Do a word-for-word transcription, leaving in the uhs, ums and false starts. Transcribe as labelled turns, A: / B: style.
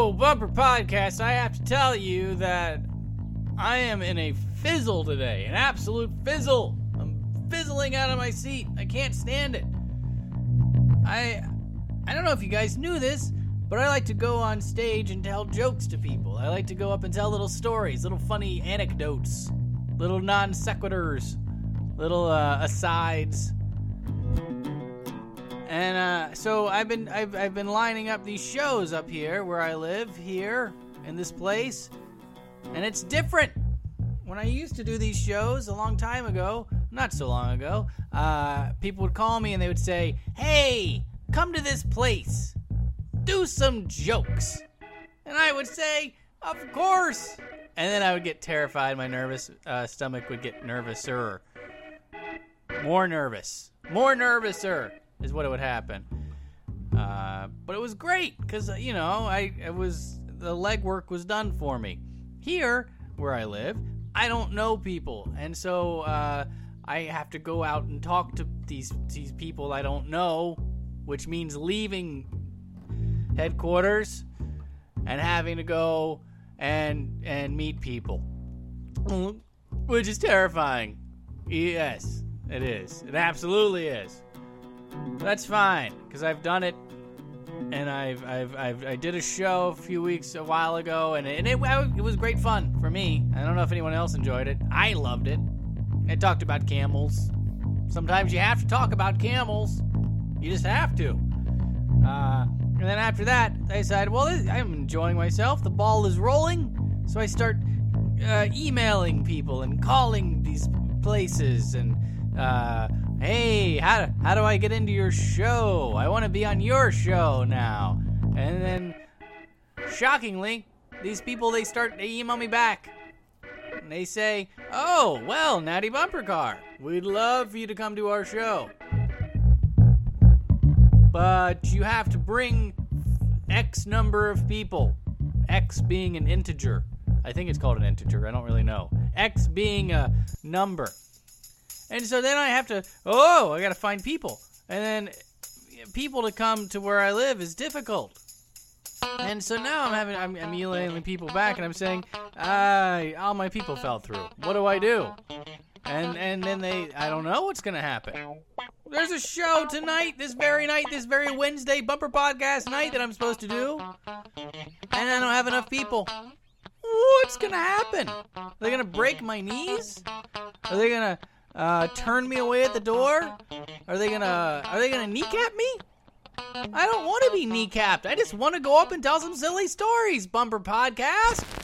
A: So, Bumper Podcast, I have to tell you that I am in a fizzle today. An absolute fizzle. I'm fizzling out of my seat. I can't stand it. I I don't know if you guys knew this, but I like to go on stage and tell jokes to people. I like to go up and tell little stories, little funny anecdotes, little non sequiturs, little uh, asides. And uh, so I've been I've I've been lining up these shows up here where I live, here in this place, and it's different. When I used to do these shows a long time ago, not so long ago, uh, people would call me and they would say, "Hey, come to this place, do some jokes," and I would say, "Of course," and then I would get terrified. My nervous uh, stomach would get nervouser, more nervous, more nervouser. Is what it would happen. Uh, but it was great because, you know, I it was the legwork was done for me. Here, where I live, I don't know people. And so uh, I have to go out and talk to these, these people I don't know, which means leaving headquarters and having to go and and meet people, which is terrifying. Yes, it is. It absolutely is. That's fine, because I've done it, and I've, I've, I've, I did a show a few weeks, a while ago, and, it, and it, it was great fun for me. I don't know if anyone else enjoyed it. I loved it. I talked about camels. Sometimes you have to talk about camels. You just have to. Uh, and then after that, I decided, well, I'm enjoying myself. The ball is rolling, so I start uh, emailing people and calling these places and, uh... hey, how, how do I get into your show? I want to be on your show now. And then, shockingly, these people, they start, they email me back. And they say, oh, well, Natty Bumper Car, we'd love for you to come to our show. But you have to bring X number of people. X being an integer. I think it's called an integer. I don't really know. X being a number. And so then I have to, oh, I got to find people. And then people to come to where I live is difficult. And so now I'm having, I'm, I'm emailing people back and I'm saying, uh, all my people fell through. What do I do? And and then they, I don't know what's going to happen. There's a show tonight, this very night, this very Wednesday, Bumper Podcast night that I'm supposed to do. And I don't have enough people. What's going to happen? Are they going to break my knees? Are they going to... Uh, turn me away at the door? Are they gonna Are they gonna kneecap me? I don't want to be kneecapped. I just want to go up and tell some silly stories, Bumper Podcast.